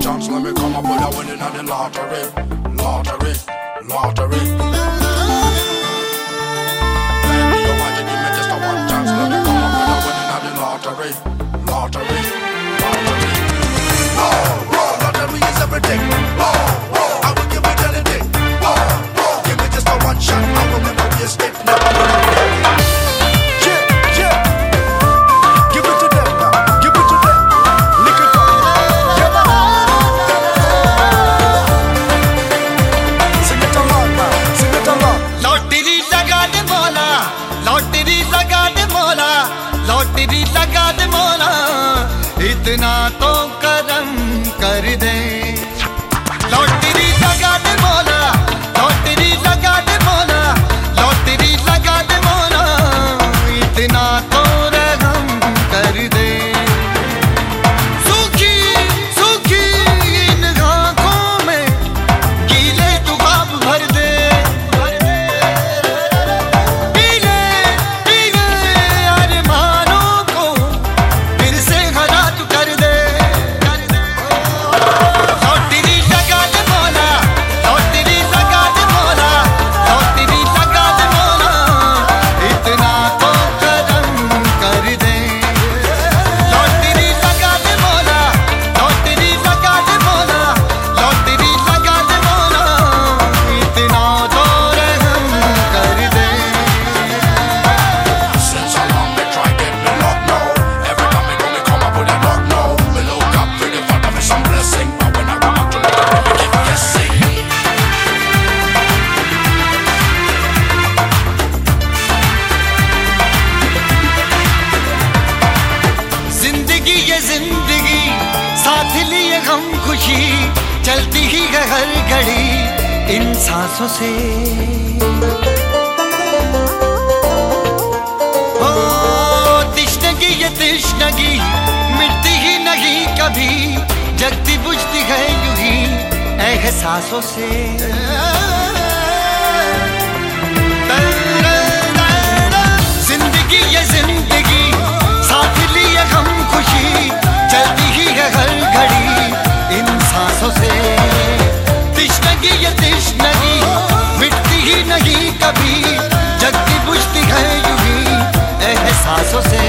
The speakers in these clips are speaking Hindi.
chance, let me come up with a winning at the lottery, lottery, lottery. Baby, you want to give me just a one chance, let me come up with a winning at the lottery, lottery, lottery. Oh, lottery is everything. Oh, I will give it anything. Oh, give me just a one shot, I will never waste it, never will I get it. इतना तो करम कर दे लॉटरी लगा दे मौला लॉटरी लगा दे मौला लॉटरी लगा दे मौला इतना तो रहम कर दे सूखी सूखी इन आँखों में गीले तू ख्वाब भर दे पीले पीले अरमानों को फिर से हरा तू कर दे लॉटरी लगा दे मौला लॉटरी लगा दे मौला लॉटरी लगा दे मौला इतना तो करम कर दे लॉटरी लगा दे मौला लॉटरी लगा दे मौला लॉटरी लगा दे मौला इतना तो रहम कर दे Since how long they try get me locked now. Every time me go me come up with a lock now. Me look up for the Father for some blessing, but when I come up to look up, me keep guessing. जिंदगी ये जिंदगी साथ लिए गम खुशी चलती ही है हर घड़ी इन सांसों से ओ तिश्नगी ये तिश्नगी मिटती ही नहीं कभी जगती बुझती है यूं ही एहसासों से जिंदगी ये जिंदगी साथ लिए गम खुशी चलती ही है हर घड़ी इन सांसों से तिश्नगी ये तिश्नगी मिटती ही नहीं कभी जगती बुझती है यूं ही एहसासों से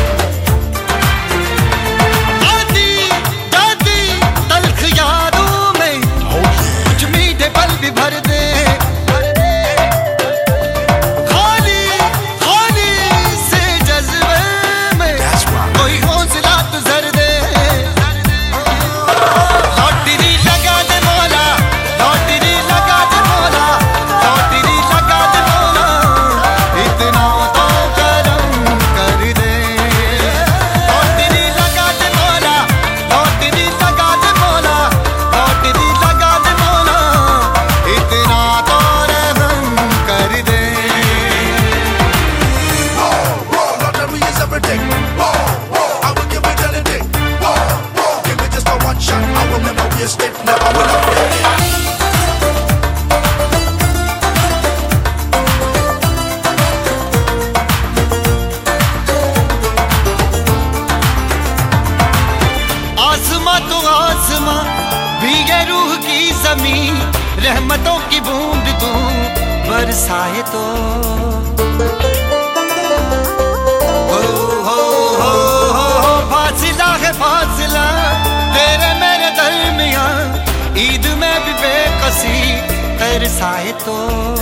आती जाती तल्ख यादों में कुछ मीठे पल भी भर दे खाली खाली से जज्बे में That's right. कोई हौसला तू जर दे लॉटरी लगा दे मौला लॉटरी लगा दे मौला लॉटरी लगा दे मौला इतना तो करम कर दे लॉटरी लगा दे मौला लॉटरी लगा दे मौला लॉटरी लगा दे मौला इतना तो रहम कर दे Lottery is everything. I will give it anything. Give me just a one shot, I will never waste it, never will I get it. आसमां तो आसमां भीगे रूह की जमीन रहमतों की बूंद तू बरसाए तो फासिला है फासिला तेरे मेरे दरमियां ईद में भी बेकसी तरसाए तो